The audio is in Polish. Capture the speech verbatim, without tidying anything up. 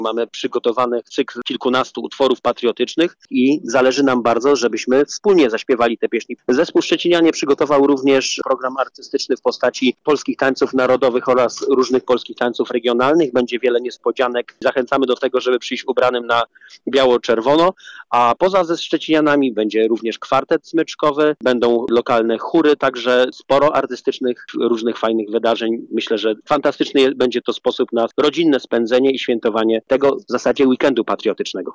Mamy przygotowany cykl kilkunastu utworów patriotycznych i zależy nam bardzo, żebyśmy wspólnie zaśpiewali te pieśni. Zespół Szczecinianie przygotował również program artystyczny w postaci polskich tańców narodowych oraz różnych polskich tańców regionalnych. Będzie wiele niespodzianek. Zachęcamy do tego, żeby przyjść ubranym na biało-czerwono, a poza ze Szczecinianami będzie również kwartet smyczkowy, będą lokalne chóry, także sporo artystycznych, różnych fajnych wydarzeń. Myślę, że fantastyczny będzie to sposób na rodzinne spędzenie i świętowanie tego w zasadzie weekendu patriotycznego.